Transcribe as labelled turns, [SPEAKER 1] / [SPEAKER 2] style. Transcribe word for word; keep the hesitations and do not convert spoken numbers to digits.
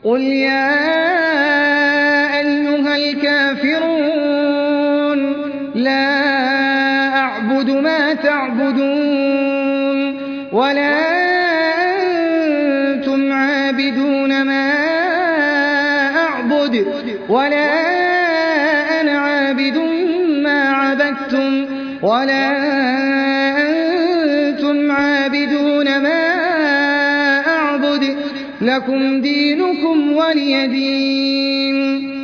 [SPEAKER 1] قل يا أيها الكافرون لا أعبد ما تعبدون ولا أنتم عابدون ما أعبد ولا أنا عابد ما عبدتم ولا أنتم عابدون ما أعبد لكم دينكم ولي دين.